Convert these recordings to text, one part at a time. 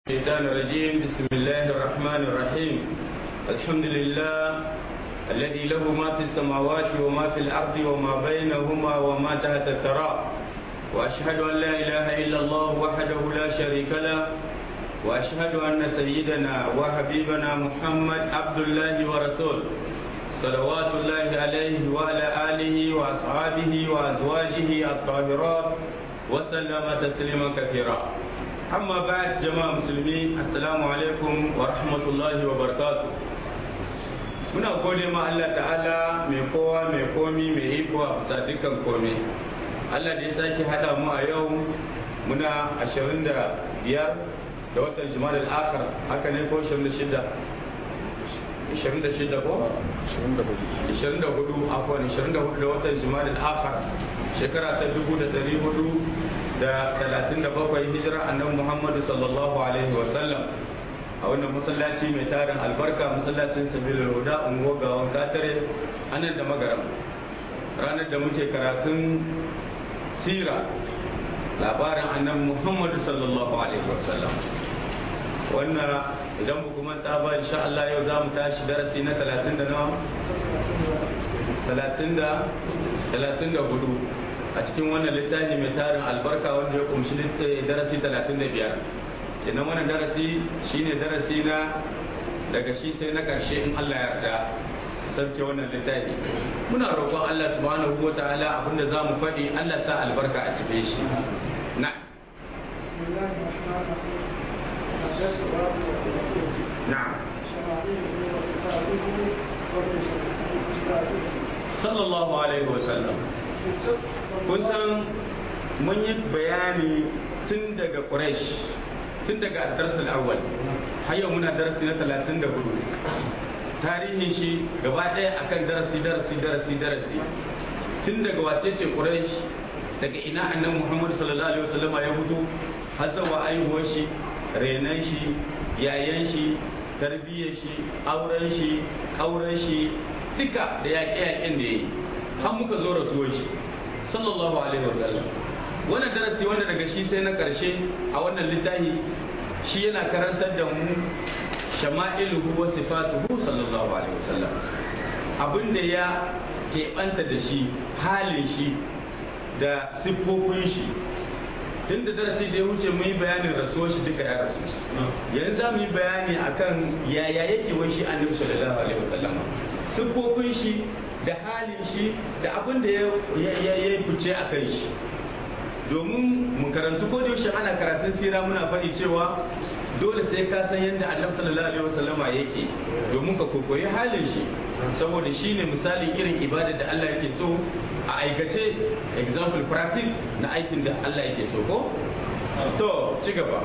الشيطان الرجيم. بسم الله الرحمن الرحيم. الحمد لله الذي له ما في السماوات وما في الأرض وما بينهما وما تحت الثرى، وأشهد أن لا إله إلا الله وحده لا شريك له، وأشهد أن سيدنا وحبيبنا محمد عبد الله ورسوله صلوات الله عليه وعلى آله وأصحابه وأزواجه الطاهرات وسلم تسليما كثيرا. أما بعد جماعة مسلمين، السلام عليكم ورحمة الله وبركاته. muna gode ma Allah ta'ala mai kowa mai komi mai iko a bisa dukkan komi. Allah da ya sake hada mu a yau muna 25 da watan Jumadal Akhir, haka ne ko 26 ko 24 afwan 24 da watan Jumadal Akhir shekara ta 1437 hijira annabi Muhammad sallallahu alaihi wa sallam a wannan masallaci mai tarin albarka, masallacin Sabilul Huda unguwar gawan Katare anan da Magaram, ranar da muke karatun sira labarin annabi Muhammad sallallahu alaihi wa sallam. Wannan idan ku manta ba, insha Allah yau za mu tashi darasi na 34 a cikin wannan littafi mai tarin albarka wanda ya kumshi darasi 35. kenan wannan darasi shine darasi na daga shi sai na karshe in Allah ya yarda sauke wannan littafi. Muna roƙon Allah subhanahu wataala abinda za mu faɗi Allah sa albarka a cikin shi. na'am sallallahu alaihi wasallam. kun san mun yi bayani tun daga Quraysh, tun daga darsul awwal har yau muna darasi na 34. tarihin shi gaba ɗaya akan darasi tun daga wace ce Quraysh, daga ina annabi Muhammad sallallahu alaihi wasallam ya fito, har zuwa aihuwar shi, renan shi, yayan shi, tarbiyyar shi, auren shi, kauran shi, duka da yaƙe-yaƙen da ya yi har muka zo rasuwar shi sallallahu alaihi wasallam. wannan darasi wanda daga shi sai na karshe a wannan littafi shi yana karantar da mu shama'iluhu wa sifatuhu sallallahu alaihi wasallam, abinda ya keɓanta da shi, halin shi da siffofin shi. tun da darasi da ya wuce mu yi bayanin rasuwar shi duka ya rasu, yanzu za mu yi bayani akan yaya yake wai shi annabi sallallahu alaihi wasallam, siffofin shi da halin shi da abin da ya yi fice a kan shi. domin mu karantu ko da yaushe ana karatun sira muna faɗi cewa dole sai ka san yadda annabi sallallahu alaihi wasallama yake domin ka kokoyi halin shi, saboda shi ne misalin irin ibada da Allah yake so a aikace, example practice na aikin da Allah yake so ko. to ci gaba.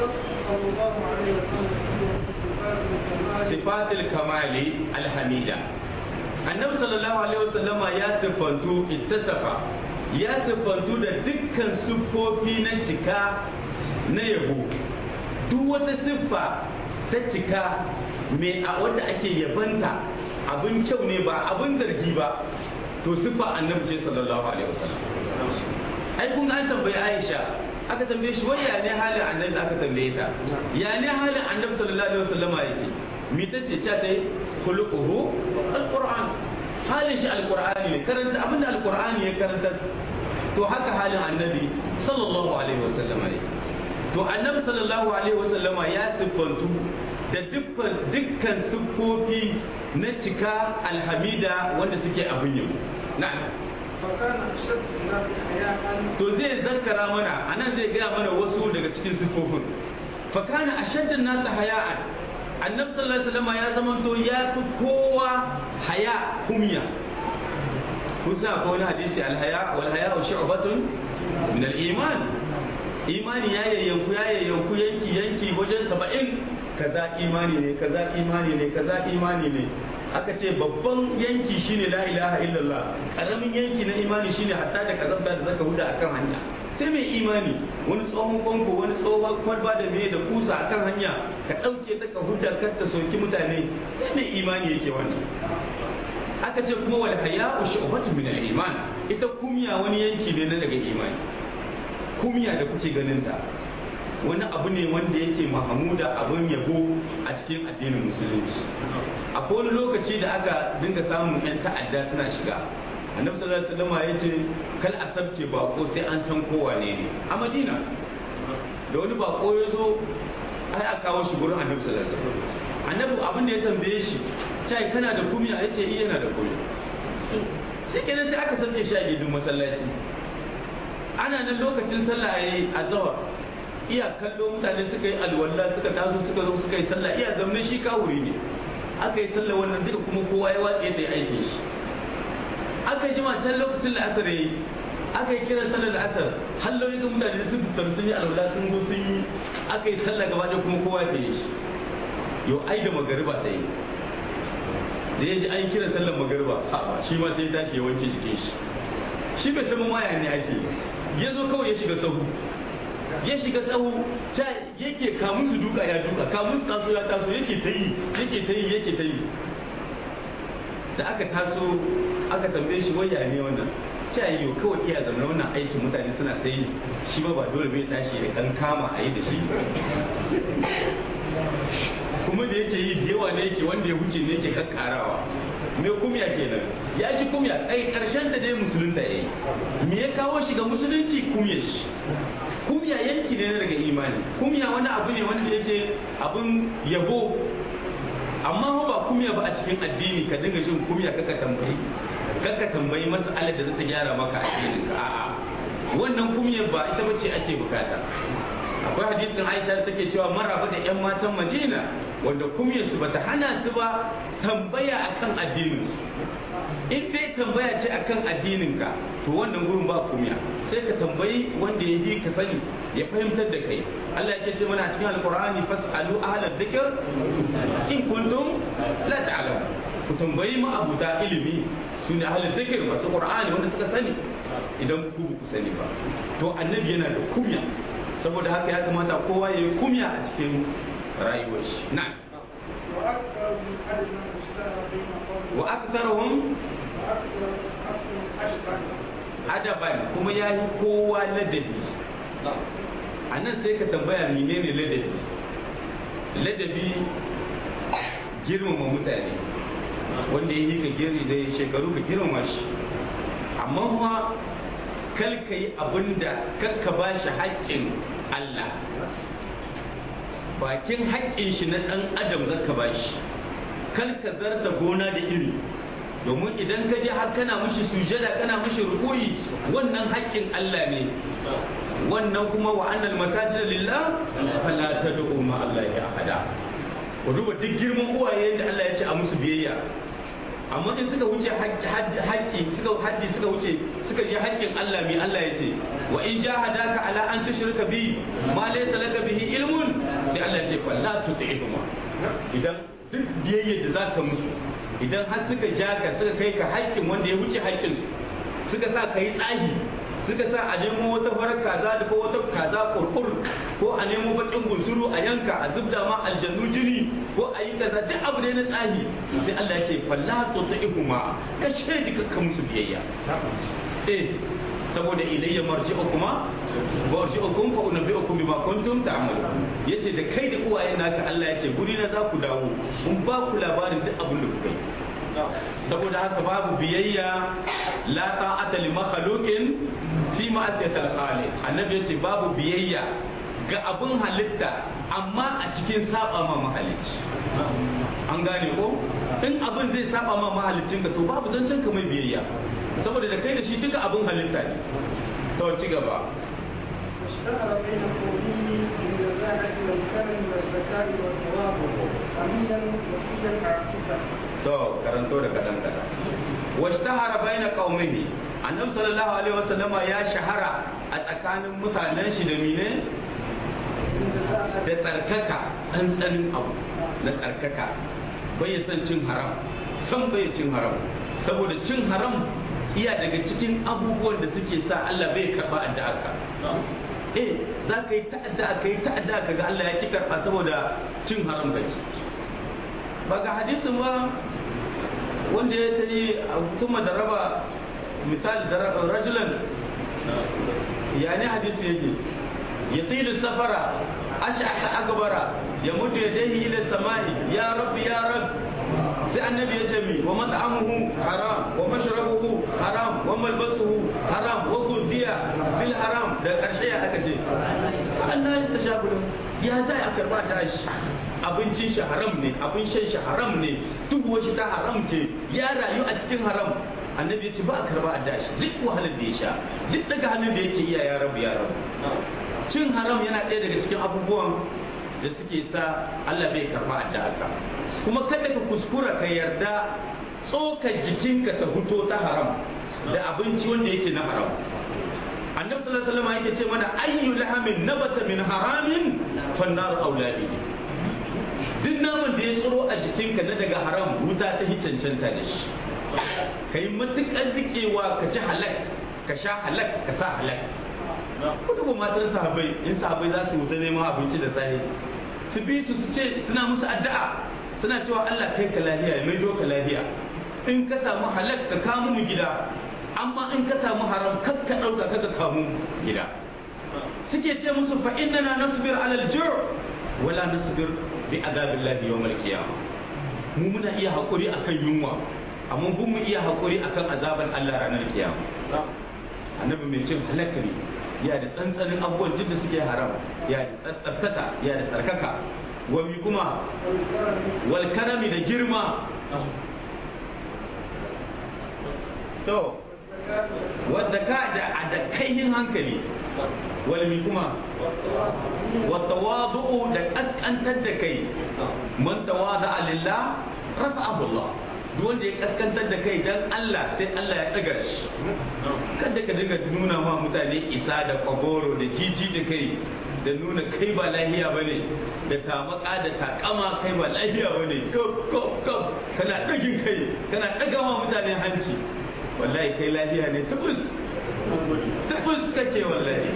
sifatul kamali alhamida. annabi sallallahu alaihi wasallama ya siffantu ittasafa, ya siffantu da dukkan siffofi na cika na yabo. duk wata siffa ta cika mai a wanda ake yabanta abin kyau ne ba abin zargi ba, to siffa annabi ce sallallahu alaihi wasallam. ai kun an tambayi Aisha, aka tambaye shi wai ya ne halin annabi, aka tambaye ta ya ne halin annabi sallallahu alaihi wasallama yake, mi ta ce ta yi khuluquhu alquran, halin shi alqur'ani ne, karanta abinda alqur'ani ya karanta, to haka halin annabi sallallahu alaihi wasallam ne. to annabi sallallahu alaihi wasallam ya siffantu da dukkan siffofi na cika alhamida wanda suke abin yau. na'am. to zai zankara mana anan, zai gaya mana wasu daga cikin siffofin. fakana ashaddun nasu haya'an, annabi sallallahu alaihi wasallam ya zamanto ya fi kowa haya, kumya. kusa akwai wani hadisi alhaya wal haya shu'batun min al-iman. imani ya yayyanku yanki wajen 70, kaza imani ne, kaza imani ne, kaza imani ne. aka ce babban yanki shine la ilaha illallah, karamin yanki na imani shine hatta da kazanta da zaka huda akan hanya. sai mai imani, wani tsohon kwanko, wani tsohon kwalba da mai da kusa akan hanya ka dauke ta ka huda kar ta soki mutane, sai mai imani yake wannan. aka ce kuma wal haya'u shu'batun min al-iman, ita kumya wani yanki ne na daga imani. kumya da kuke ganin ta wani abu ne wanda yake mahamuda abin yabo a cikin addinin musulunci. Akwai wani lokaci da aka dinga samun 'yan ta'adda suna shiga, annabi sallallahu alaihi wasallam ya ce kal asabke bako sai an san kowa ne a Madina. Da wani bako ya zo ai aka kawo shi gurin annabi sallallahu alaihi wasallam. Annabi abin da ya tambaye shi, "Cai kana da kumiya?" Yace iya yana da kumiya. Sai kenan sai aka sauke shi a gidan masallaci. Ana nan lokacin sallah yayi azhar. Iya kallo mutane suka yi alwala suka taso suka zo suka yi sallah, iya zamne shi kawuri ne. Aka yi sallah wannan duka kuma kowa ya watse da aikin shi. Aka jima can lokacin la'asar yayi, aka yi kiran sallar la'asar, halloyi ga mutane sun fitar sun yi alwala sun zo sun yi, aka yi sallah gaba ɗaya kuma kowa ya yi shi. Yau ai da magariba ta yi, da ya ji an kira sallar magariba shi ma sai ya tashi ya wanke jikin shi. Shi bai san maya ne ake, ya zo kawai ya shiga sahu, ya shiga sahu ta yake kamun su duka ya duka, kamun su taso ya taso, yake ta yi. Da aka taso aka tambaye shi waya ne wannan, ta yi yau kawai iya zama wannan aikin mutane suna ta yi, shi ba dole bai tashi ya dan kama a yi da shi. Kuma da yake yi da yawa ne yake wanda ya wuce ne yake kakkarawa, me kumya kenan ya ji kumya kai karshen da dai musulunta yayi. Me ya kawo shi ga musulunci? Kumya shi. Kumya yanki ne daga imani. Kumya wani abu ne wanda yake abun yabo, amma ba kumya ba a cikin addini ka dinga jin kumya kaka tambayi mas'alar da zata gyara maka addinin ka. A'a, wannan kumya ba ita bace ake bukata. Akwai hadisin Aisha da take cewa maraba da 'yan matan Madina wanda kumyarsu bata hana su ba tambaya akan addinin su. In dai tambaya ce akan addinin ka, to wannan gurin ba kumya, sai ka tambayi wanda ya yi ka sani ya fahimtar da kai. Allah ya ce mana a cikin Alqur'ani fas'alu ahla dhikr in kuntum la ta'lamun. Ku tambayi ma abuda ilimi, sune ahla dhikr masu Qur'ani wanda suka sani, idan ku sani ba. To annabi yana da kumya, saboda haka ya kamata kowa ya yi kumya a cikin rayuwar shi. Na'am. Wa aktharuhum adaban, kuma ya yi kowa ladabi. A nan sai ka tambaya menene ladabi? Ladabi girmama mutane, wanda ya yi ka giri da shekaru ka girmama shi, amma kuma kal ka yi abin da kakka ba shi haƙƙin Allah, bakin haƙƙin shi na ɗan adam zaka ba shi, kal ka zarta gona da iri, domin idan ka je har kana mishi sujada kana mishi rukuyi, wannan haƙƙin Allah ne. Wannan kuma wa annal masajida lillah fala tad'u ma Allahi ahada. Ku duba duk girman uwaye da Allah ya ce a musu biyayya, amma in suka wuce haƙƙi suka wuce suka je haƙƙin Allah, mai Allah ya ce wa in jahadaka ala an tushrika bi ma laysa laka bihi ilmun, sai Allah ya ce fala tuti'huma. Idan duk biyayya da zaka musu, idan har suka jaka suka kai ka haƙƙin wanda ya wuce haƙƙin, suka sa ka yi tsahi, suka sa a nemo wata farar kaza da ko wata kaza kurkur, ko a nemo bakin gunsuru a yanka a zubda ma aljannu jini, ko a yi kaza duk abu ne na tsahi, sai Allah ya ce falla tuti'huma, ka shaidi ka musu biyayya. Saboda ilayya marji'ukuma wa arji'ukum fa unabbi'ukum bima kuntum ta'malun. Yace da kai da uwaye naka Allah yace guri na za ku dawo, kun ba ku labarin duk abin da kuka yi. Saboda haka babu biyayya, la ta'ata li makhluqin fi ma'asiyatil khaliq. Annabi yace babu biyayya ga abin halitta amma a cikin saba ma mahalicci. An gane ko? In abin zai saba ma mahalicin ka, to babu zancen ka mai biyayya, saboda da kai da shi duka abin halitta ne. To ci gaba. اشتهر بين قومه بالنزاهة والكرم والزكاة والتواضع أمينا وفيا عاطفا. To karanto da kadan kadan. Washtahara baina qaumihi, annabi sallallahu alaihi wasallam ya shahara a tsakanin mutanen shi da mine da tsarkaka, tsantsanin abu na tsarkaka, bai san cin haram, san bai cin haram, saboda cin haram iya daga cikin abubuwan da suke sa Allah bai karba addu'arka. Za ka yi ta'adda ka ga Allah ya ki karba saboda cin haram kake. Ba ga hadisin ba wanda ya tari kuma da raba misali da rajulan, ya ne hadisi yake yatilu safara ash'ata akbara yamuddu yadayhi ila samai ya rabbi ya rabbi sai annabi ya ce mi wa mat'amuhu haram wa mashrabuhu haram wa malbasuhu haram wa ghudhiya bil haram da karshe ya aka ce Allah ya tashabu ya zai a karba ta shi abincin shi haram ne abin shan shi haram ne duk wasu ta haram ce ya rayu a cikin haram annabi ya ce ba a karba a dashi duk wahalar da ya sha duk daga hannun da yake iya ya rabu ya rabu cin haram yana ɗaya daga cikin abubuwan da suke sa Allah bai karba addu'a ka kuma kada ka kuskura ka yarda tsokar jikinka ta fito ta haram da abinci wanda yake na haram annabi sallallahu alaihi wasallam yake ce mana ayyu lahamin nabata min haramin fannar auladi duk naman da ya tsiro a jikinka na daga haram wuta ta cancanta da shi kai matukar rikewa ka ci halak ka sha halak ka sa halak kudu ba matan sahabbai in sahabbai za su wuta neman abinci da sahi su bi su ce suna musu addu'a suna cewa Allah kai ka lafiya mai do ka lafiya in ka samu halak ka kamu mu gida amma in ka samu haram kar ka dauka ka kamu gida suke ce musu fa innana nasbir ala al-ju' wala nasbir bi adabillahi yawm al-qiyamah mu muna iya hakuri akan yunwa amma mun mu iya hakuri akan azaban Allah ranar kiyama annabi mai cin halaka ne ya da tsantsanin abubuwan duk da suke haram ya da tsarkaka ya da tsarkaka wami kuma wal karami da girma to wadda ka da kaihin hankali walmi kuma watawadu da kaskantar da kai man tawada lillah rafa'ahu Allah duk wanda ya kaskantar da kai dan Allah sai Allah ya daga shi kada ka dinga nuna ma mutane isa da kwagoro da jiji da kai da nuna kai ba lahiya bane da tamaka da takama kai ba lahiya bane kop kana dagin kai kana daga ma mutane hanci wallahi kai lahiya ne tabbas kake wallahi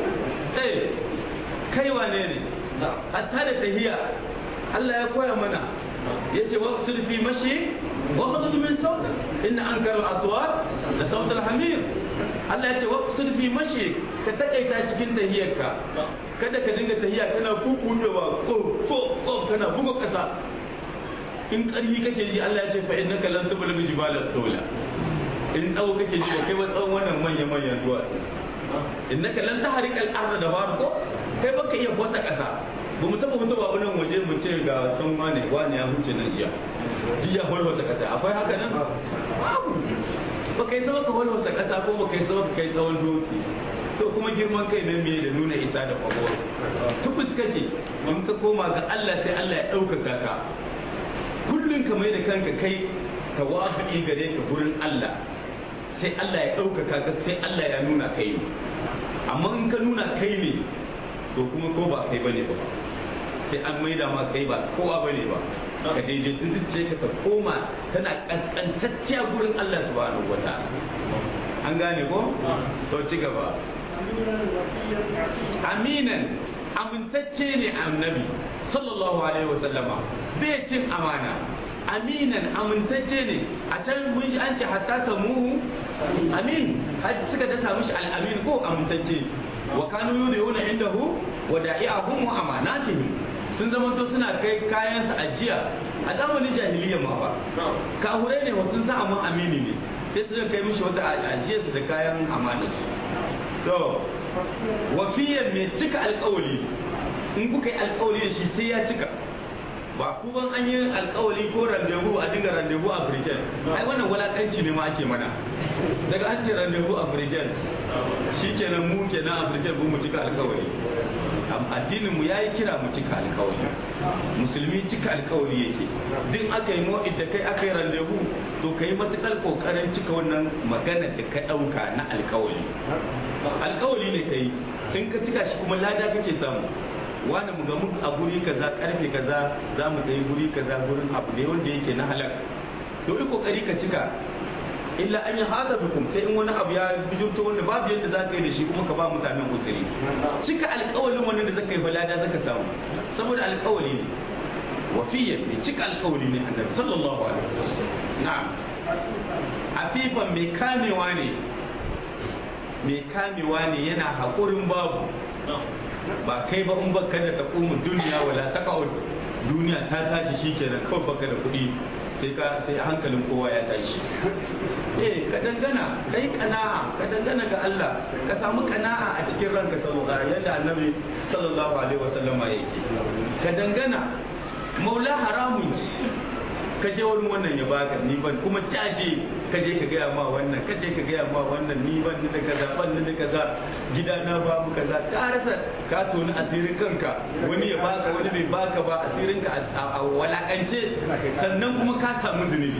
kai wane ne hatta da tahiya Allah ya koya mana yace waqsul fi mashi waqtud min sawt inna ankara al-aswat la sawt al-hamir Allah yace waqsul fi mashi ka takaita cikin tahiyarka kada ka dinga tahiya kana kukudewa ko kana buga kasa in karhi kake ji Allah yace fa innaka lan tublugh jibala tawla in tsawo kake ji kai wa tsawon wannan manyan duwatsu innaka lan tahriqa al-ardh da barko kai baka iya bosa kasa ba mu taba mutuwa nan waje mu ce ga sun wane ya huce nan jiya duk ya walwata kasa akwai haka nan babu ba kai sama ka walwata kasa ko ba kai sama ka kai tsawon dosi to kuma girman kai ne me da nuna isa da kwabo tubus kake in ka koma ga Allah sai Allah ya ɗaukaka ka kullun ka mai da kanka kai tawafi gare ka gurin Allah sai Allah ya ɗaukaka ka sai Allah ya nuna kai ne amma in ka nuna kai ne to kuma ko ba kai bane ba sai an maida ma kai ba kowa bane ba ka daidaitu zuciya ka ta koma tana kaskantacciya gurin Allah subhanahu wataala an gane ko to ci gaba aminan amintacce ne annabi sallallahu alaihi wasallama bai cin amana aminan amintacce ne a can mun shi an ce hatta samuhu amin har suka dasa mishi al-amin ko amintacce wa kanu yudiyuna indahu wa da'i'ahum wa amanatihim sun zama to suna kai kayan su ajiya a zamanin jahiliya ma ba kahurai ne wasu sa amma amini ne sai su kai mishi wata ajiya su da kayan amanar su to wafiyan mai cika alƙawari in kuka yi alƙawari da shi sai ya cika ba ku ban an yi alƙawari ko randevu a dinga randevu a African ai wannan wulakanci ne ma ake mana daga an ce randevu a African shikenan mu kenan African mu cika alƙawari addinin mu yayi kira mu cika alƙawari musulmi cika alƙawari yake din aka yi mu'id da kai aka yi randevu to kai matukar kokarin cika wannan magana da ka dauka na alƙawari alƙawari ne kai in ka cika shi kuma lada kake samu wani mu gamu a guri kaza karfe kaza za mu tsaye guri kaza gurin abu ne wanda yake na halal to yi kokari ka cika illa an yi hada bikum sai in wani abu ya bijirto wanda babu yadda za ka yi da shi kuma ka ba mutanen usuri cika alƙawalin wannan da zaka yi balada zaka samu saboda alƙawali ne wafiyya ne cika alƙawali ne annabi sallallahu alaihi wasallam na'am afifan mai kamewa ne yana haƙurin babu ba kai ba in baka da taqumu duniya wala taqa'ud duniya ta tashi shikenan kawai baka da kuɗi sai hankalin kowa ya tashi ka dangana kai kana'a ka dangana ga Allah ka samu kana'a a cikin ranka saboda yadda annabi sallallahu alaihi wasallama yake ka dangana maula haramun ka je wani wannan ya baka ni ban kuma caje ka je ka gaya ma wannan ka je ka gaya ma wannan ni ban da kaza ban da kaza gidana babu kaza ka rasa ka toni asirin kanka wani ya baka wani bai baka ba asirin ka a walakance sannan kuma ka samu zunubi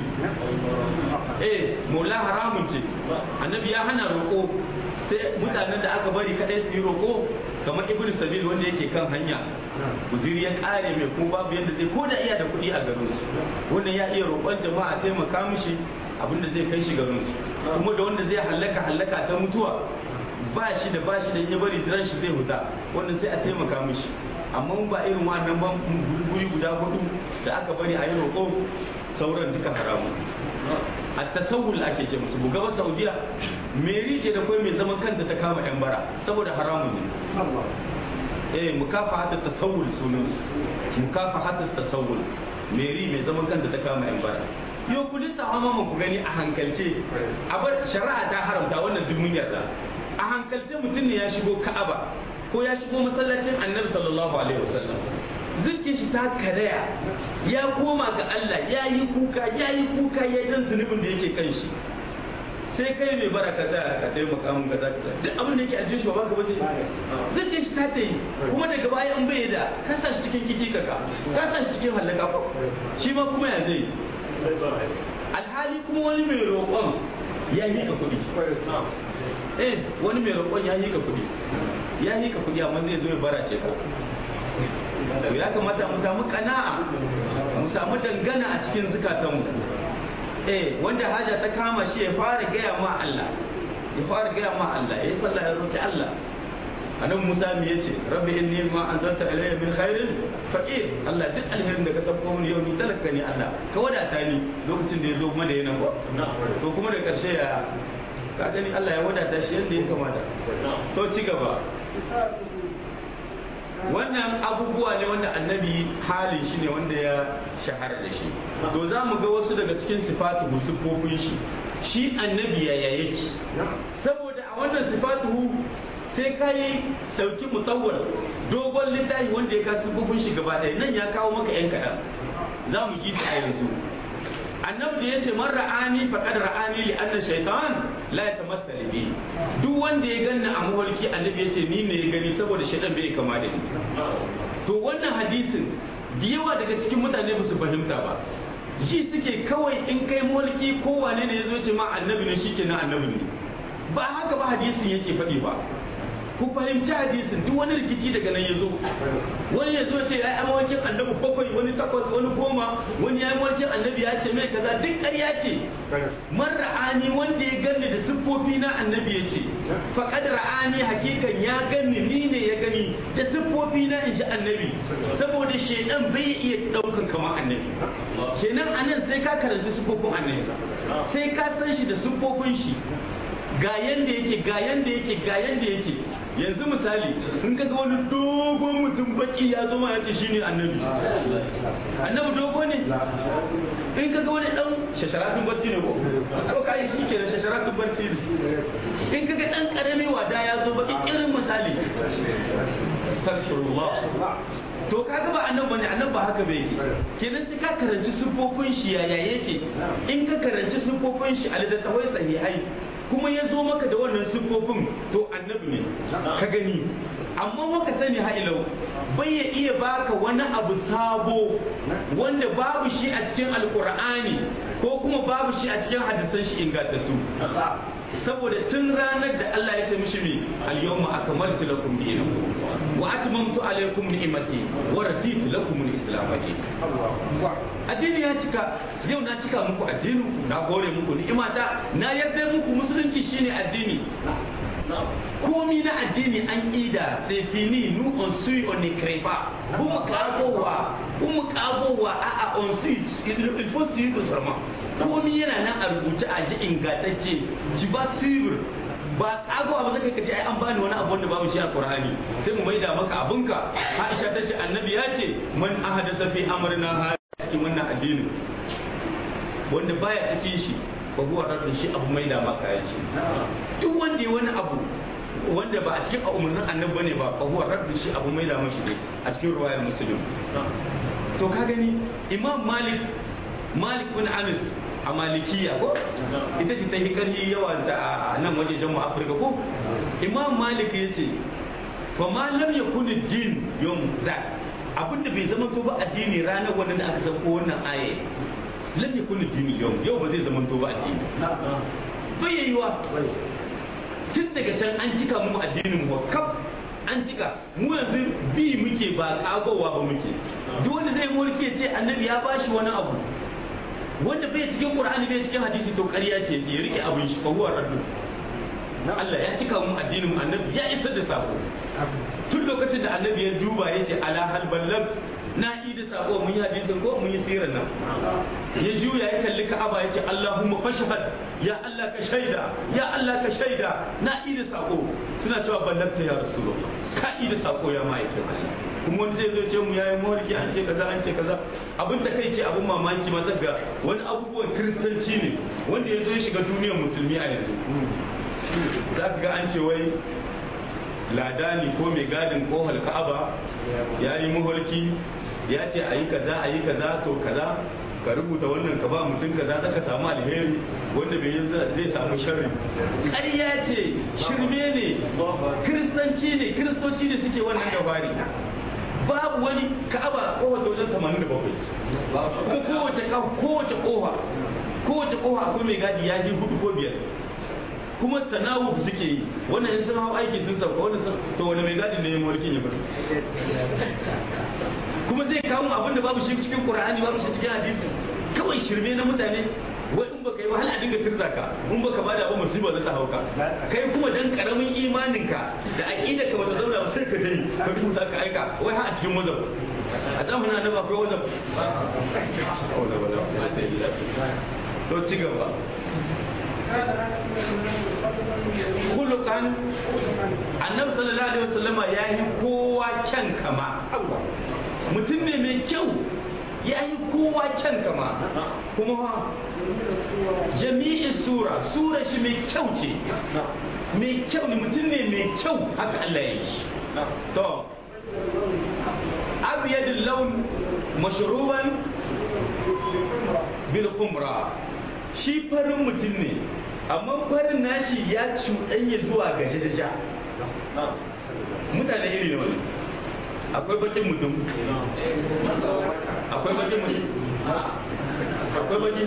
maula haramun ce annabi ya hana roƙo sai mutanen da aka bari kadai su yi roƙo kamar ibnu sabil wanda yake kan hanya uziri ya kare mai kuma babu yadda zai ko da iya da kuɗi a garin su wannan ya iya roƙon jama'a taimaka mishi abinda zai kai shi garin su kuma da wanda zai hallaka ta mutuwa ba shi da ya bari ran shi zai huta wannan sai a taimaka mishi amma ba irin wannan ba guri guda hudu da aka bari a yi roƙo sauran duka haramu a tasawul ake ce musu buga ba saudiya meri ce da kai mai zaman kanta ta kama yan bara saboda haramun ne mukafahatul tasawul sunan mukafahatul tasawul meri mai zaman kanta ta kama yan bara yo ku lissa hama ku gani a hankalce a bar shari'a ta haramta wannan duk mun yarda a hankalce mutum ne ya shigo ka'aba ko ya shigo masallacin annabi sallallahu alaihi wasallam zuciyar shi ta karaya ya koma ga Allah ya yi kuka ya yi dan zunubin da yake kan shi sai kai mai baraka za ka taimaka mun kaza duk abin da yake ajiye shi ba ka bace zuciyar shi ta tayi kuma daga baya an bai da ka sa shi cikin kikika ka sa shi cikin halaka ko shi ma kuma ya zai alhali kuma wani mai roƙon ya yi ka kuɗi wani mai roƙon ya yi ka kuɗi amma zai zo ya barace ka ya kamata mu samu kana'a mu samu dangana a cikin zukatanmu wanda haja ta kama shi ya fara gaya ma Allah ya sallah ya roki Allah annabi Musa me yace rabbi inni ma anzalta ilayya min khairin faqir Allah duk alherin da ka sabko mun yau ni talaka ne Allah ka wadata ni lokacin da ya zo mana yana ba to kuma da karshe ya ka gani Allah ya wadata shi yadda ya kamata to ci gaba wannan abubuwa ne wanda annabi halin shi ne wanda ya shahara da shi to za mu ga wasu daga cikin sifatuhu siffofin shi annabi yaya yake saboda a wannan sifatuhu sai ka yi ɗauki mutawwal dogon littafi wanda ya kasu siffofin shi gaba ɗaya nan ya kawo maka yan kaɗan za mu ji a yanzu annabi da yace man ra'ani faqad ra'ani li anna shaytan la yatamassal bi duk wanda ya ganni a mawalki annabi yace ni ne ya gani saboda shaytan bai kama da ni to wannan hadisin da yawa daga cikin mutane ba su fahimta ba shi suke kawai in kai mawalki ko wane ne yazo ce ma annabi ne shikenan annabi ne ba haka ba hadisin yake faɗi ba ku fahimci hadisin duk wani rikici daga nan ya zo wani ya zo ce ya yi mawakin annabi bakwai wani takwas wani goma wani ya yi mawakin annabi ya ce mai kaza duk ƙarya ce man ra'ani wanda ya ganni da siffofi na annabi ya ce faqad ra'ani hakikan ya ganni ni ne ya gani da siffofi na in ji annabi saboda shedan bai iya daukan kamar annabi kenan anan sai ka karanci siffofin annabi sai ka san shi da siffofin shi ga yanda yake yanzu misali in ka ga wani dogon mutum baki ya zo ma ya ce shine annabi dogo ne in ka ga wani dan shasharatun barci ne ko to kai shi ke da shasharatun barci ne in ka ga dan karami wada ya zo baki irin misali astaghfirullah to kaga ba annabi bane annabi ba haka bai yake kenan sai ka karanci sufofin shi yaya yake in ka karanci sufofin shi a littattafai sahihai kuma ya zo maka da wannan siffofin to annabi ne ka gani amma maka sani ha'ilau bai ya iya baka wani abu sabo wanda babu shi a cikin alkur'ani ko kuma babu shi a cikin hadisan shi ingantattu saboda tun ranar da Allah ya ce mishi mi al-yawma akmaltu lakum dinakum wa atmamtu alaykum ni'mati wa raditu lakum al-islam addini ya cika yau na cika muku addini na gore muku ni'imata na yarda muku musulunci shine addini komi na addini an ida c'est fini nous on suit on ne crée pas kuma kagowa a on suit il faut suivre seulement komi yana nan a rubuce a ji ingantacce ji ba suivre ba kago abu zaka kace ai an bani wani abu wanda babu shi a Qur'ani sai mu maida maka abunka. Aisha ta ce annabi ya ce man ahadasa fi amrina hada cikin wannan addini wanda baya cikin shi ba huwa radda shi abu maida maka ya ce duk wanda ya wani abu wanda ba a cikin umarnin annabi bane ba ba huwa radda shi abu maida mashi ne a cikin riwayar Muslim. To ka gani Imam Malik bin Anas a Malikiya ko ita ce ta hikarhi yawa da a nan wajejen mu Afirka ko Imam Malik ya ce fa ma lam yakun ad-din yawm za abinda bai zama to ba addini ranar wannan da aka san ko wannan aya lam yakun ad-din yau ba zai zama to ba addini bai yiwa tun daga can an cika mu addinin mu kaf an cika mu yanzu bi muke ba kagowa ba muke duk wanda zai mulki ya ce annabi ya bashi wani abu wanda bai cikin Qur'ani bai cikin hadisi to ƙarya ce ya rike abin shi fa huwa raddu Allah ya cika mu addinin mu annabi ya isar da sako tun lokacin da annabi ya duba ya ce ala hal ballag na da sako mun yi hadisin ko mun yi sirar nan ya juya ya kalli Ka'aba ya ce Allahumma fashhad ya Allah ka shaida ya Allah ka shaida na da sako suna cewa ballagta ya rasulullah ka da sako ya ma'aikin Allah kuma wanda zai zo ce mu yayi mawarki an ce kaza abin da kai ce abin mamaki ma zaga wani abubuwan kiristanci ne wanda ya zo ya shiga duniyar musulmi a yanzu za ka ga an ce wai ladani ko mai gadin ko Ka'aba ya yi mawarki ya ce a yi kaza so kaza ka rubuta wannan ka ba mutum kaza za ka samu alheri wanda bai zai samu sharri ƙarya ce shirme ne kiristoci ne suke wannan dabari babu wani Ka'aba kowace wajen 87 kuma kowace kofa akwai mai gadi ya ji 4 ko 5 kuma tanawu suke yi wannan in sun hau aiki sun sauka wannan to wani mai gadi ne ya mulkin ya bari kuma zai kawo abin da babu shi cikin Qur'ani babu shi cikin hadisi kawai shirme na mutane wai in baka yi wahala a dinga tirza ka in baka bada ba musiba za ta hauka kai kuma dan karamin imaninka da aqida ka bata zauna ba sai ka dai ka tuta ka aika wai ha a cikin wazab a zamanin annabi akwai wazab to ci gaba khuluqan annabi sallallahu alaihi wasallama yayi kowa kyan kama mutum ne mai kyau ya yi kowa kyan kama kuma jami'in sura shi mai kyau ce mai kyau ne mutum ne mai kyau haka Allah ya yi to abiyadul laun mashruban bil khumra shi farin mutum ne amma farin nashi ya cuɗanya zuwa ga jajaja mutane iri ne wani akwai bakin mutum akwai bakin mutum akwai baki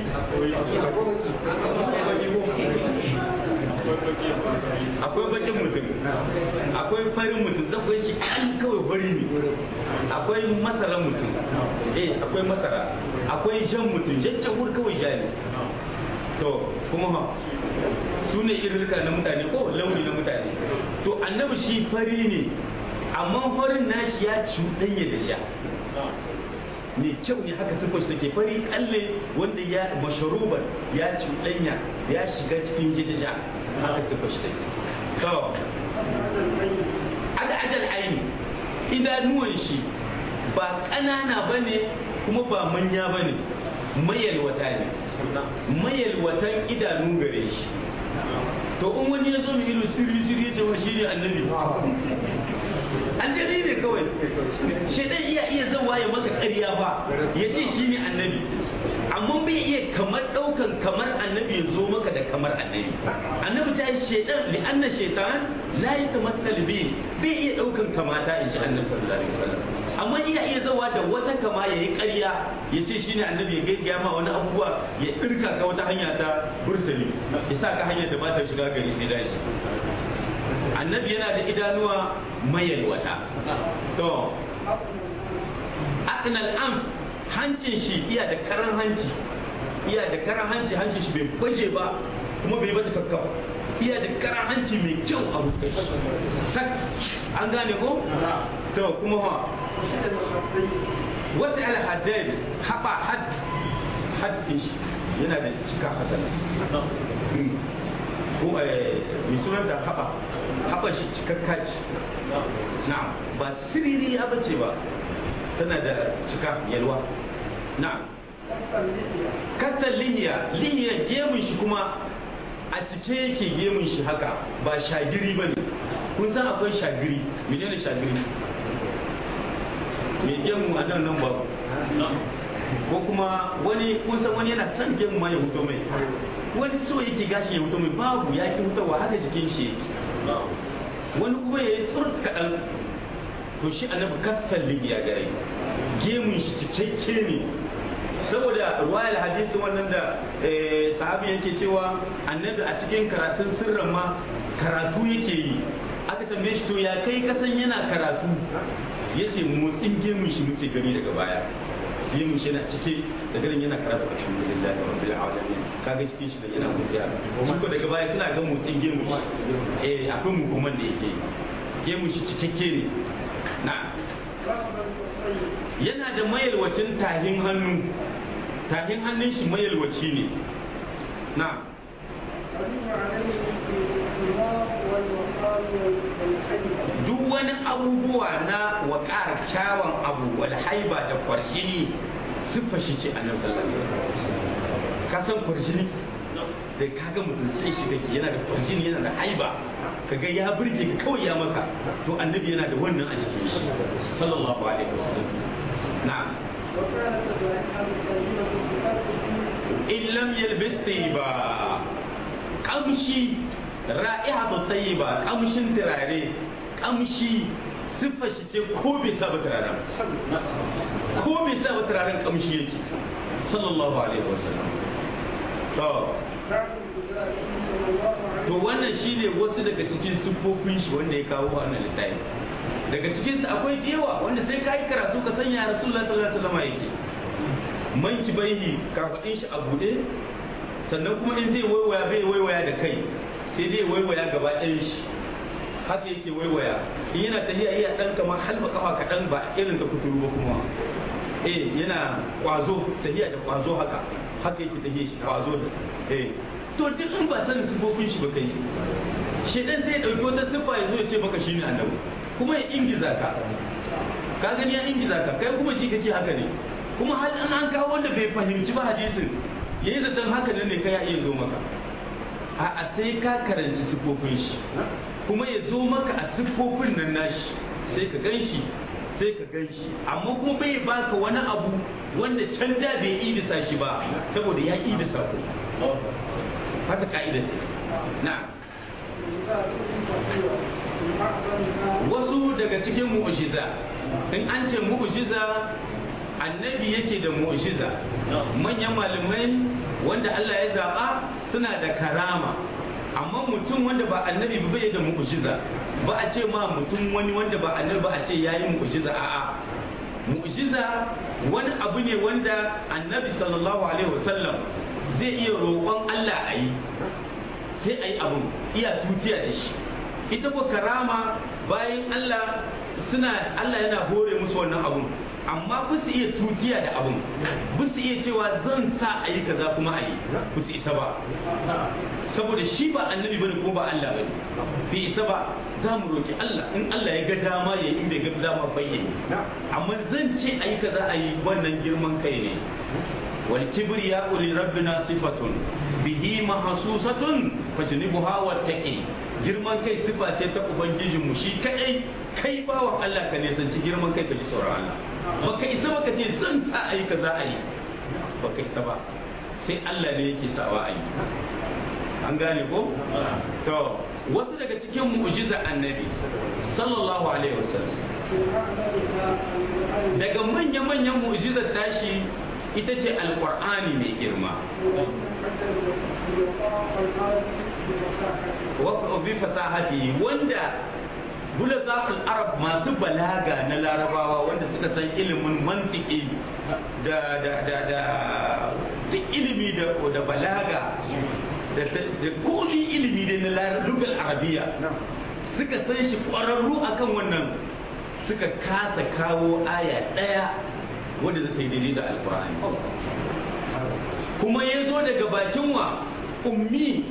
akwai bakin mutum akwai farin mutum akwai shi kan kawai bari ne akwai masara mutum akwai masara akwai jan mutum jajjawar kawai ja ne to kuma ha su ne irirka na mutane ko launi na mutane to annabi shi fari ne amma farin nashi ya cuɗanya da sha mai kyau ne haka siffar take fari kalle wanda ya masharuban ya cuɗanya ya shiga cikin jijija haka siffar take to adal aini idanuwan shi ba ƙanana bane kuma ba manya bane mayalwata ne mayalwatan idanu gare shi to in wani ya zo mai ilu sirri ya ce wa shi ne annabi aljani ne kawai shaidan iya zawa ya maka ƙarya ba ya ce shi ne annabi amma bai iya kamar ɗaukan kamar annabi ya zo maka da kamar annabi ta yi shaidan li anna shaitan la yatamassal bi bai iya ɗaukan kamata in ji annabi sallallahu alaihi wasallam amma iya zawa da wata kama ya yi ƙarya ya ce shi ne annabi ya gaggaya ma wani abubuwa ya ɗirka ka wata hanya ta bursali ya sa ka hanyar da ba ta shiga gari sai da shi annabi yana da idanuwa mayalwata to aqnal am hancin shi iya da karan hanci hancin shi bai baje ba kuma bai bata kakkawa iya da karan hanci mai kyau a fuskar shi an gane ko to kuma ha wasu alhaddad haɓa had shi yana da cika hasana ko mai sunan da haɓa shi cikakka ce na'am ba siriri ya bace ba tana da cika yalwa na'am kasar lihiya gemun shi kuma a cike yake gemun shi haka ba shagiri ba ne kun san akwai shagiri menene shagiri mai gemu a nan ba ko kuma wani kun san wani yana son gemu ma ya huto mai wani so yake gashi ya huto mai babu ya ki hutawa haka jikin shi yake wani kuma ya yi tsurs kaɗan to shi annabi kasar lihiya gare gemun shi cikakke ne saboda ruwayar hadisi wannan da sahabi yake cewa annabi a cikin karatun sirran ma karatu yake yi aka tambaye shi to ya kai kasan yana karatu yace motsin gemun shi muke gani daga baya gemun shi yana cike da ganin yana karatu alhamdulillah rabbil alamin kaga cikin shi da yana motsi shi ko daga baya suna ga motsin gemun shi akwai mukuman da yake gemun shi cikakke ne na yana da mayalwacin tahin hannun shi mayalwaci ne na duk wani abubuwa na waƙar kyawun abu wal haiba da kwarjini siffa shi ce annabi sallallahu alaihi wasallam ka san kwarjini da kaga mutum sai shi kake yana da kwarjini yana da haiba kaga ya burge ka kawai ya maka to annabi yana da wannan a cikin shi sallallahu alaihi wasallam na'am in lam yalbis tayyiba kamshi ra'ihatu tayyiba kamshin turare kamshi siffar shi ce ko bai sa ba turaren kamshi yake sallallahu alaihi wasallam to wannan shine wasu daga cikin siffofin shi wanda ya kawo wannan littafi daga cikin su akwai yawa wanda sai kai karatu ka sanya rasulullahi sallallahu alaihi wasallam yake manki baihi kafadin shi a bude sannan kuma in zai waiwaya bai waiwaya da kai sai dai waiwaya gaba ɗayan shi haka yake waiwaya in yana tafiya iya dan kamar halba kafa kaɗan ba irin ta kuturu ba kuma yana kwazo tafiya da kwazo haka yake tafiya shi kwazo da to duk in ba sanin sifofin shi ba kai shedan sai ya dauki wata siffa ya zo ya ce maka shine annabi kuma ya ingiza ka gani ya ingiza ka kai kuma shi kake haka ne kuma har an kawo wanda bai fahimci ba hadisin yayi zaton haka ne kai ya iya zo maka a sai ka karanci sifofin shi kuma ya zo maka a siffofin nan nashi sai ka ganshi amma kuma bai baka wani abu wanda can da bai idisa shi ba saboda ya idisa ku haka ka'idar na wasu daga cikin mu'jiza in an ce mu'jiza annabi yake da mu'jiza manyan malamai wanda Allah ya zaba suna da karama amma mutum wanda ba annabi ba bai da mu'jiza ba a ce ma mutum wani wanda ba annabi ba a ce yayi mu'jiza a'a mu'jiza wani abu ne wanda annabi sallallahu alaihi wasallam zai iya roƙon Allah a yi sai a yi abun iya tutiya da shi ita ko karama bayan Allah yana hore musu wannan abun amma ba su iya tutiya da abun ba su iya cewa zan sa a yi kaza kuma a yi ba su isa ba saboda shi ba annabi bane ko ba Allah bane bai isa ba za mu roki Allah in Allah ya ga dama ya yi in bai ga dama bayyane amma zan ce a yi kaza a yi wannan girman kai ne wal kibriya li rabbina sifatun bihi mahsusatun fajnibuha wattaqi girman kai sifa ce ta ubangijin mu shi kadai kai bawan Allah ka ne sanci girman kai ka ji tsoron Allah baka isa baka ce zan sa ayi kaza ayi baka isa ba sai Allah ne yake sawa ayi an gane ko to wasu daga cikin mu'jiza annabi sallallahu alaihi wasallam daga manyan mu'jizar tashi ita ce alqur'ani mai girma wa bi fasahati wanda bulazafin arab masu balaga na larabawa wanda suka san ilimin mantiki da duk ilimi da balaga da komi ilimi da na lugal arabiya suka san shi ƙwararru akan wannan suka kasa kawo aya ɗaya wanda zai daidai da alkur'ani kuma ya zo daga bakin wa ummi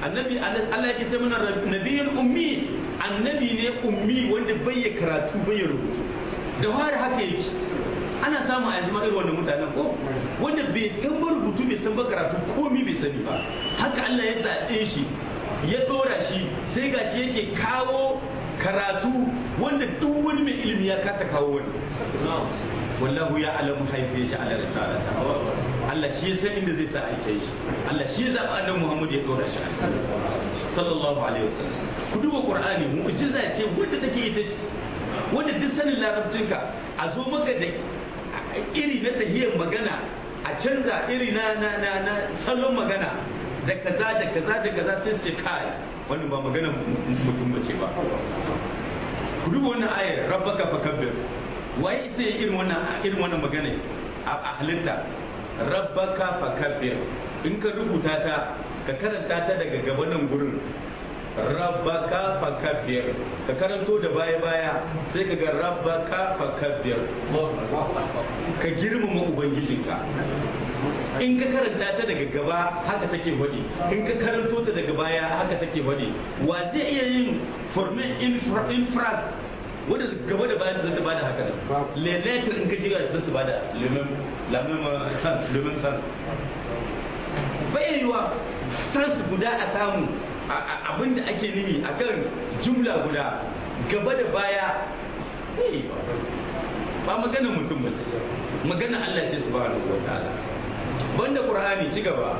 annabi Allah yake ce mana nabiyyun ummi, annabi ne ummi wanda bai karatu bai rubutu. Da fara haka yake ana samu a yanzu irin wannan mutanen ko wanda bai san ba rubutu bai san ba karatu komai bai sani ba, haka Allah ya zaɓe shi ya ɗora shi sai gashi yake kawo karatu wanda duk wani mai ilimi ya kasa kawo wani. wallahu ya alamu haife shi ala risalata, Allah shi ya san inda zai sa aike shi, Allah shi ya zaɓa annabi Muhammad ya ɗora shi sallallahu alaihi wasallam. Ku duba Qur'ani mu'jiza ce wanda take ita ce wanda duk sanin larabcinka a zo maka da iri na tahiyar magana a canza iri na salon magana da kaza da kaza da kaza sai ce kai wannan ba magana mutum bace ba. Ku duba wannan ayar rabbaka fakabbir, wai sai irin wannan magana a halitta rabbaka fakabbir, in ka rubuta ta ka karanta ta daga gabanin gurin rabbaka fakabbir, ka karanto da baya sai ka ga rabbaka fakabbir, ka girmama ubangijinka. In ka karanta ta daga gaba haka take faɗi, in ka karanto ta daga baya haka take faɗi. Wa zai iya yin formin infras wanda gaba da bayan zai bada haka ne? Leletar in ka jira shi zai bada lamin sans bai yiwa sans guda a samu abinda ake nimi akan jumla guda gaba da baya ba magana mutum ba ce, magana Allah ce subhanahu wa ta'ala. Banda Qur'ani ci gaba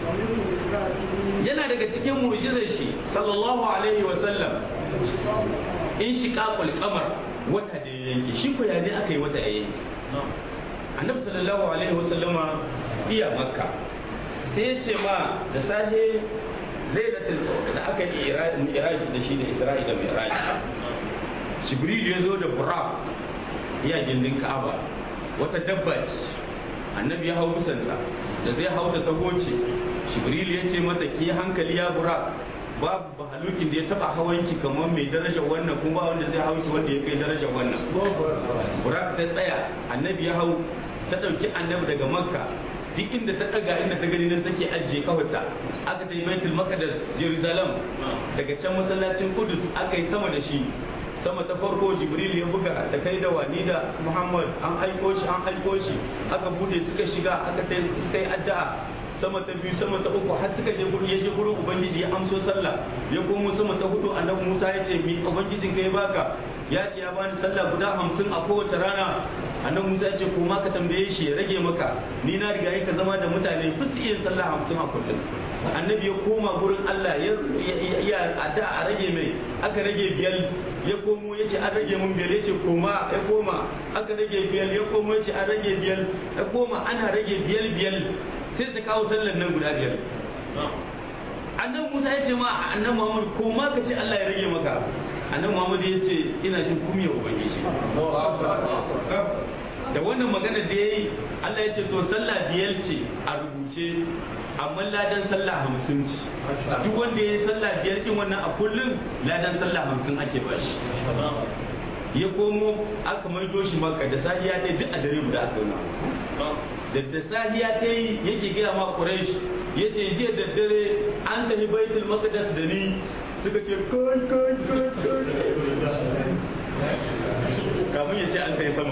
yana daga cikin mu'jizar shi sallallahu alaihi wa sallam in shiqaqul qamar, wata da yanke shi ko ya ne aka yi wata yanke. Annabi sallallahu alaihi wa sallama iya Makka sai ya ce ma da safe lailatul da aka yi mi'raj da shi da Isra'i da mi'raj, Jibril ya zo da Buraq iya gindin Ka'aba, wata dabba ce annabi ya hau bisanta da zai hau ta goce. Jibril ya ce mata ki hankali ya Buraq, babu bahalukin da ya taba hawanki kamar mai darajar wannan, kuma ba wanda zai hau shi wanda ya kai darajar wannan. Buraq ta tsaya, annabi ya hau, ta dauki annabi daga Makka duk inda ta daga inda ta gani nan take ajiye kafarta. Aka ta yi Baitul Maqdis Jerusalem, daga can masallacin Qudus aka yi sama da shi. Sama ta farko Jibril ya buga da kai da wani da Muhammad an aiko shi aka bude suka shiga aka yi addu'a. Sama ta biyu sama ta uku har suka je gurin ubangiji ya amso sallah, ya komo sama ta hudu annabi Musa ya ce mi ubangijin ka ya baka, ya ce ya bani sallah guda 50 a kowace rana. Annabi Musa ya ce ko ma ka tambaye shi ya rage maka, ni na riga ka zama da mutane ba su iya sallah 50 a kullum. Annabi ya koma gurin Allah ya addu'a a rage mai, aka rage biyar, ya komo ya ce an rage mun biyar, ya ce koma, ya koma aka rage biyar, ya komo ya ce an rage biyar, ya koma ana rage biyar sai ta kawo sallar nan guda biyar. Annabi Musa ya ce ma annabi Muhammad ko ma ka ce Allah ya rage maka. Annabi Muhammad ya ce ina jin kumiya ubangiji. Da wannan magana da yayi Allah ya ce to sallah biyar ce a rubuce amma ladan sallah 50 ce. Duk wanda ya yi sallah biyar din wannan a kullum ladan sallah 50 ake bashi. Ya komo aka maido shi Makka da safiya ta duk a dare guda aka yi. Da safiya ta yi yake gaya ma Quraysh yace jiya da dare an tafi Baitul Maqdis da ni, suka ce kai kamun ya ce an tafi sama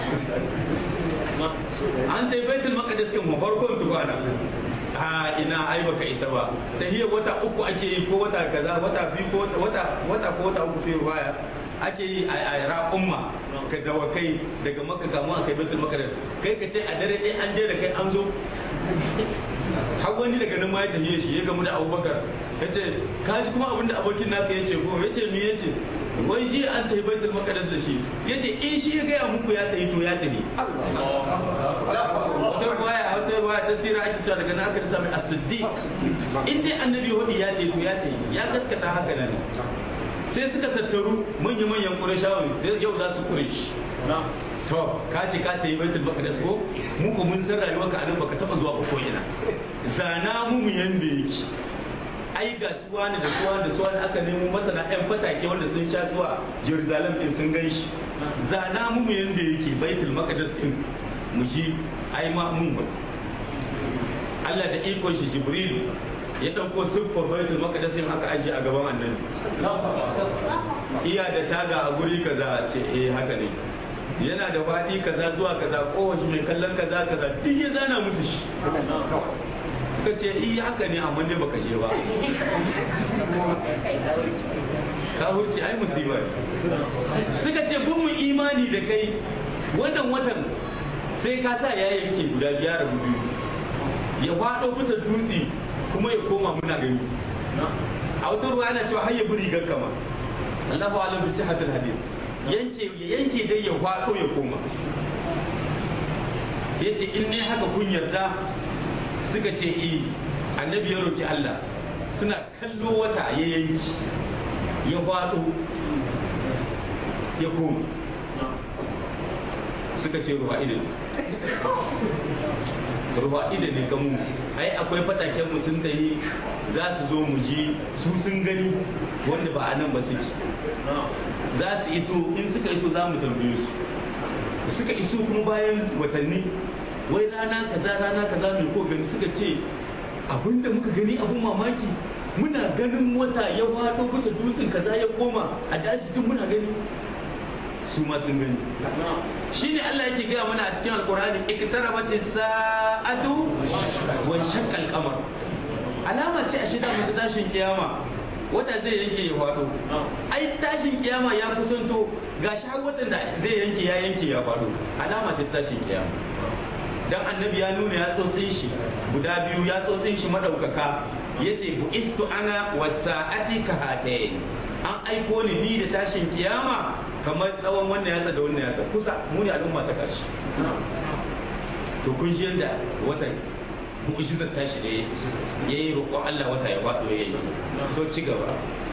an tafi Baitul Maqdis kan farkon tukwana a ina ai baka isa ba, tahiyar wata uku ake yi ko wata kaza wata biyu ko wata uku sai baya ake yi a raƙumma ka dawakai daga Makka kamun a kai Baitul Maqdis. Kai ka ce a dare ɗaya an je da kai an zo. Har wani daga nan ma ya tafiye shi ya gamu da Abubakar, ya ce ka ji kuma abinda abokin naka ya ce ko ya ce me ya ce wai shi an tafi Baitul Maqdis da shi, ya ce in shi ya gaya muku ya tafi to ya tafi. wata baya ta sira ake cewa daga nan aka ta sami as-siddiq, in dai annabi wadi ya tafi to ya tafi, ya gaskata haka nan. Sai suka tattaru manya-manyan Qurayshawa yau za su kure shi. To ka ce ka sayi Baitul Maqdis ko mu ko mun san rayuwar ka anan baka taba zuwa ko ina. Zana mu yanda yake. Ai ga su wani da su wani aka nemo masana ɗan fatake wanda sun sha zuwa Jerusalem din sun gan shi. Zana mu yanda yake Baitul Maqdis din mu ji ai ma mun Allah da ikon shi Jibril ya ɗauko siffar baitul maqdis aka aje a gaban annabi iya da taga a guri kaza ce haka ne yana da faɗi kaza zuwa kaza kowace mai kallon kaza kaza duk ya zana musu shi suka ce haka ne amma ne baka je ba ka wuce ai musiba suka ce bin mu imani da kai wannan watan sai ka sa ya yanke guda biyar da biyu ya faɗo bisa dutse kuma ya koma muna gani a wata ruwa ana cewa har ya bi rigar kama Allahu alam bi sihhatil hadith yanke dai ya faɗo ya koma yace in ne haka kun yarda suka ce annabi ya roki Allah suna kallo wata ya yanki ya faɗo ya koma suka ce ruwa idan ne kamu ai akwai fataken mu sun tayi za su zo mu ji su sun gani wanda ba a nan ba suke za su iso in suka iso za mu tambaye su suka iso kuma bayan watanni wai rana kaza mai ko gani suka ce abinda muka gani abun mamaki muna ganin wata ya wato kusa dutsen kaza ya koma a daji duk muna gani su ma sun gani shine Allah yake gaya mana a cikin alkur'ani iktarabat as-sa'atu wa shaqqa al-qamar alama ce a shida mutu tashin kiyama wata zai yanke ya faɗo ai tashin kiyama ya kusanto gashi har watan da zai yanke ya faɗo alama ce tashin kiyama dan annabi ya nuna ya tsotsin shi guda biyu ya tsotsin shi madaukaka yace bu istu ana wasa'ati ka hatayn an aiko ni da tashin kiyama kamar tsawon wannan yatsa da wannan yatsa kusa mu ne al'umma ta kashi to kun ji yadda watan mu'jizar tashi da yayi roƙo Allah wata ya faɗo yayi to ci gaba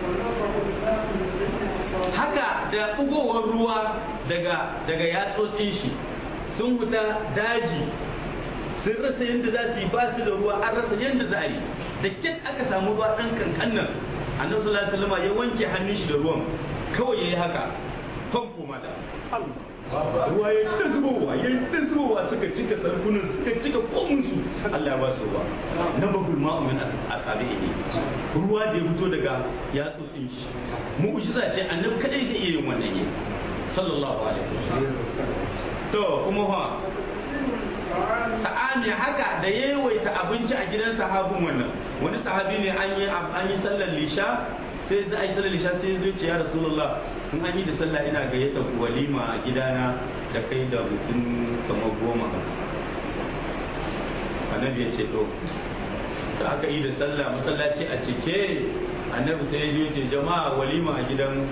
haka da bugowar ruwa daga yatsotsin shi sun huta daji sun rasa yadda za su yi ba su da ruwa an rasa yadda za a yi da ket aka samu ruwa ɗan kankan nan annabi sallallahu alaihi wasallam ya wanke hannun shi da ruwan kawai yayi haka famfo mata ruwa ya ta zubowa suka cika sarkunan suka cika komunsu Allah ya ba su ruwa na bagul ma'umin asabi ne ruwa da ya fito daga yatsotsin shi mu'jiza ce annabi kadai zai iya yin wannan yi sallallahu alaihi wasallam to kuma fa ta'ami haka da yawaita abinci a gidan sahabin wannan wani sahabi ne an yi sallar lisha sai za a yi sallar lisha sai zai ce ya rasulullah in an yi da sallah ina gayyata walima a gidana da kai da mutum kamar 10 annabi ya ce to da aka yi da sallah masallaci a cike annabi sai ya ce jama'a walima a gidan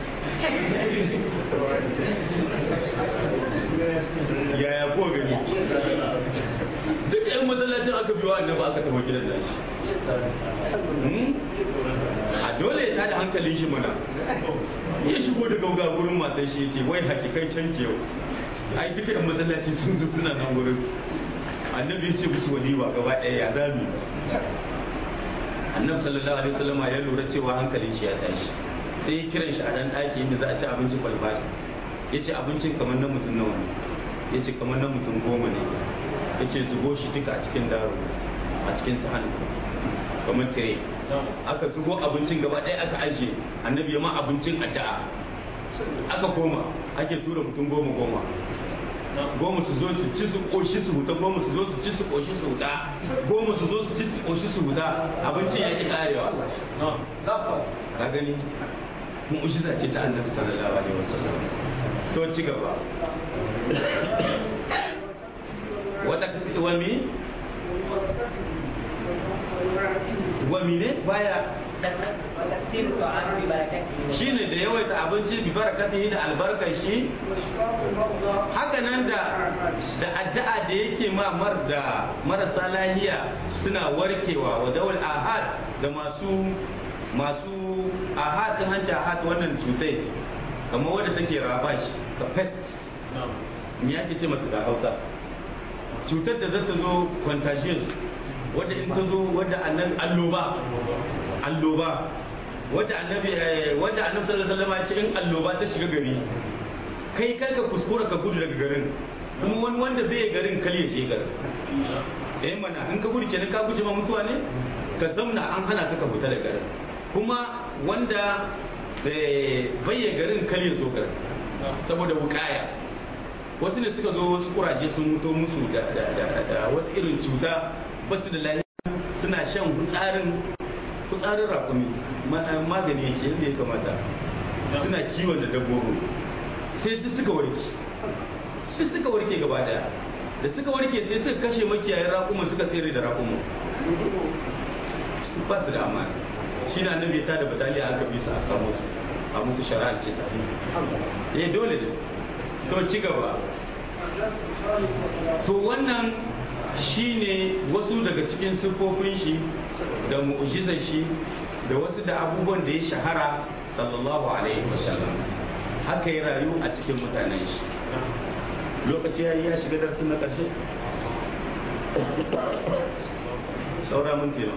yaya ko gani duk yan masallacin aka biyo annabi aka tafi gidan da shi a dole ya tada hankalin shi mana ya shigo da gauga gurin matan shi yace wai hakikai can ke yau ai duka yan masallaci sun zo suna nan gurin annabi ya ce musu walima gaba ɗaya ya zami annabi sallallahu alaihi wasallam ya lura cewa hankalin shi ya tashi sai ya kiran shi a dan ɗaki inda za a ci abinci kwalbati ya ce abincin kamar na mutum nawa ne ya ce kamar na mutum 10 ne ya ce zubo shi duka a cikin daro a cikin sahan kamar tire aka zubo abincin gaba ɗaya aka ajiye annabi ya ma abincin addu'a aka koma ake tura mutum 10 su zo su ci su koshi su huta 10 su zo su ci su koshi su huta 10 su zo su ci su koshi su huta abincin ya ki karewa ka gani mu'jiza ce ta annabi sallallahu alaihi wasallam to ci gaba wata wami ne baya shi ne da yawaita abinci bi barakatihi da albarkar shi haka nan da addu'a da yake ma marasa lahiya suna warkewa wa dawal ahad da masu ahad ta hanci ahad wannan cutai kamar wadda take rabash ka pest me yake ce mata da Hausa cutar da zata zo contagious wadda in ta zo wadda alloba wadda annabi sallallahu alaihi wasallam ya ce in alloba ta shiga gari kai ka kuskura ka gudu daga garin kuma wani wanda bai garin kal ya je garin mana in ka gudu kenan ka guje ma mutuwa ne ka zamna an hana ka fita da garin, kuma wanda bayya garin kar ya zo garin saboda wukaya. Wasu ne suka zo wasu kuraje sun mutu musu da wata irin cuta, basu da lafiya, suna shan kutsarin rakumi, magani yake yadda ya kamata, suna kiwon da dabbobi, sai duk suka warke gaba daya. Da suka warke sai suka kashe makiyayin raƙumin, suka tsere da raƙumin, ba su da amana. Shi na annabi ta da bataliya aka bi su aka musu a musu shari'ar kisa. Dole ne to ci gaba. To wannan shine wasu daga cikin siffofin shi da mu'jizar shi da wasu da abubuwan da ya shahara sallallahu alaihi wasallam, haka ya rayu a cikin mutanen shi. Lokaci ya shiga darsin na ƙarshe, saura mun tema.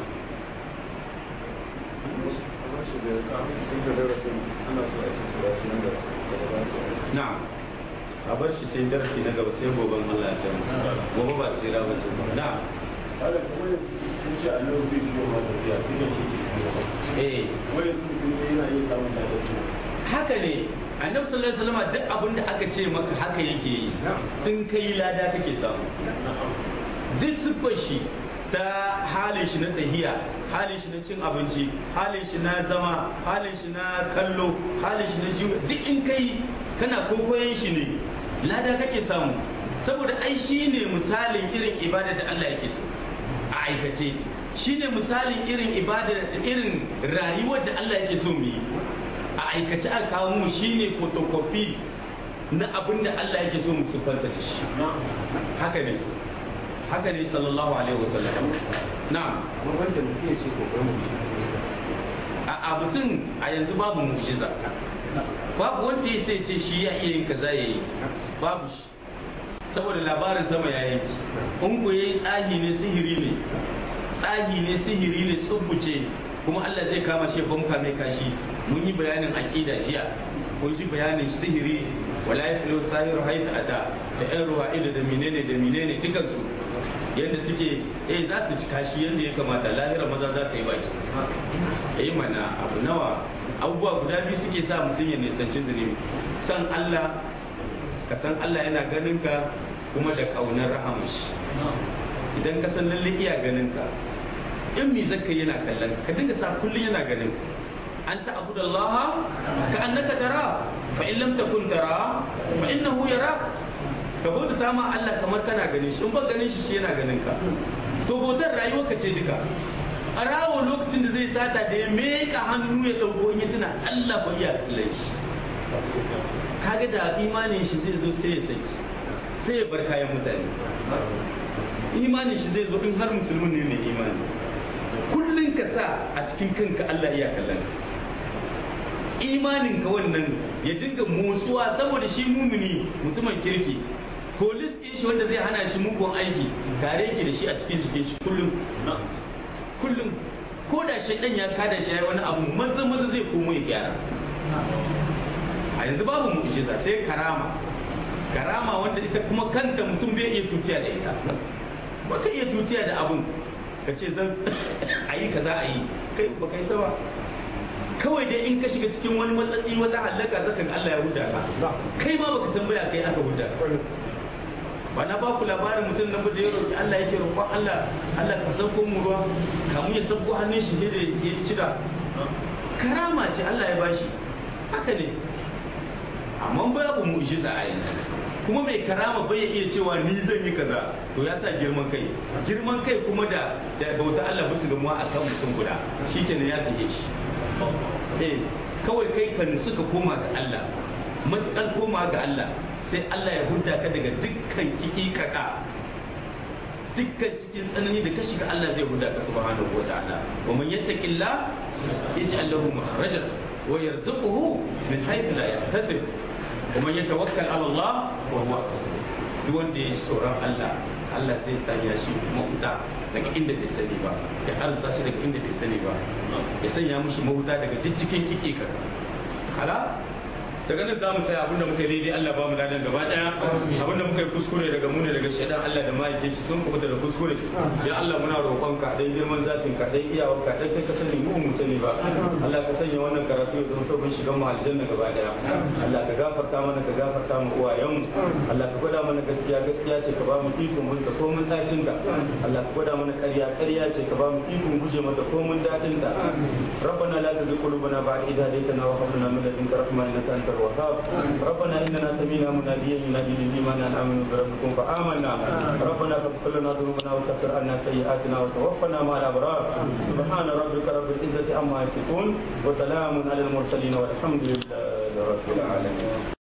Na'am, a bar shi sai darasi na gaba sai goben Allah ya kai gobe ba sai rawa ce ba. Na'am. Haka kuma sun ce Allah bai biyo ma tafiya, duka shi ke biyo ma. Wani sun ce yana iya samun tafiya. Haka ne, annabi sallallahu alaihi wasallam duk abin da aka ce maka haka yake yi, in kai lada kake samu. Duk siffar shi ta halin shi na tahiya, halin shi na cin abinci, halin shi na zama, halin shi na kallo, halin shi na jiwa, duk in kai kana kokoyen shi ne, lada kake samu. Saboda ai shi ne misalin irin ibada da Allah yake so a aikace, shi ne misalin irin ibada, irin rayuwar da Allah yake so mu yi a aikace. A kawo mu shi ne photocopy na abin da Allah yake so mu siffanta da shi. Haka ne sallallahu alaihi wasallam. Na'am. Wanda mutum ya ce kokarin a mutum a yanzu babu mu'jiza, babu wanda ya sai ce shi ya iya yin kaza yayi, babu shi, saboda labarin sama ya yanki. In ku yayi tsahi ne sihiri ne tsubbuce, kuma Allah zai kama shi banka mai kashi. Mun yi bayanin aqida jiya, kun ji bayanin sihiri, wala yaflu sahiru haythu ata, da ɗan ruwa'ida da menene dukan su yadda suke za su ci kashi yadda ya kamata. Lahira maza za ta yi baki mana abu nawa, abubuwa guda biyu suke sa mutum ya nisanci zunubi: san Allah, ka san Allah yana ganin ka, kuma da kaunar rahamar shi. Idan ka san lalle iya ganin ka, in mi zaka yana kallon ka, dinga sa kullun yana ganin ka. An ta'budu Allah ka annaka tara, fa in lam takun tara fa innahu yara. Ka bauta ma Allah kamar kana ganin shi, in ba ganin shi yana ganin ka. To bautar rayuwar ka ce duka. A rawo lokacin da zai sata da ya meka hannu ya dauko, in ya tuna Allah ba ya kallon shi, kaga da imanin shi zai zo sai ya saki, sai ya bar kayan mutane. Imanin shi zai zo in har musulmin ne mai imani. Kullum ka sa a cikin kanka Allah iya kallon imanin ka, wannan ya dinga motsuwa, saboda shi mumini mutumin kirki, polis ɗin shi wanda zai hana shi mugun aiki tare yake da shi a cikin jikin shi kullum. Ko da shaidan ya kada shi yayi wani abu, maza zai komo ya gyara. A yanzu babu mu'jiza sai karama wanda ita kuma kanta mutum bai iya tutiya da ita. Ba ka iya tutiya da abun ka ce zan ayi kaza ayi, kai ba kai sawa. Kawai dai in ka shiga cikin wani matsatsi, wata halaka, zakan Allah ya huda ka, kai ma baka san baya kai aka huda. Ba na ba ku labarin mutum na da ya roki Allah, yake roƙon Allah ka sauko mu ruwa, kamun ya sauko hannun shi ne da ya cira. Karama ce Allah ya bashi, haka ne. Amma babu mu'jiza a yanzu, kuma mai karama bai iya cewa ni zan yi kaza, to ya sa girman kai kuma da bauta Allah musu gamuwa a kan mutum guda, shikenan ya tsaye shi. Kawai kai kan suka koma ga Allah, matuƙar koma ga Allah, sai Allah ya hudda ka daga dukkan kikikaka, dukkan cikin tsanani da ka shiga, Allah zai hudda ka subhanahu wa ta'ala. Wa man yattaqillah yaj'al lahu makhrajan wa yarzuquhu min haythu la yahtasib. Wa man yatawakkal 'ala Allah wa huwa hasbuh. Duk wanda ya tsoron Allah, Allah zai sanya shi mahuta daga inda bai sani ba, ya arzuta shi daga inda bai sani ba, ya sanya mushi mahuta daga duk cikin kikikaka. Kala daga nan za mu tsaya abinda muka yi daidai Allah ba mu ladan gaba daya abinda muka yi kuskure daga mu ne daga shaidan Allah da mahaifi shi sun kubuta da kuskure ya Allah muna roƙonka dai girman zatin ka dai iyawar ka dai kai ka sani mu sani ba Allah ka sanya wannan karatu ya zama sabon shigan mu aljanna gaba daya Allah ka gafarta mana ka gafarta mu uwayen Allah ka gwada mana gaskiya gaskiya ce ka ba mu ikon mun ko mun tacin ka Allah ka gwada mana ƙarya ƙarya ce ka ba mu ikon guje mata ko mun dadin ta ربنا لا تزغ قلوبنا بعد إذ هديتنا وهب لنا من لدنك رحمة إنك أنت الوهاب ربنا إننا سمعنا مناديا ينادي للإيمان أن آمنوا بربكم فآمنا ربنا فاغفر لنا ذنوبنا وكفر عنا سيئاتنا وتوفنا مع الأبرار سبحان ربك رب العزة عما يصفون وسلام على المرسلين والحمد لله رب العالمين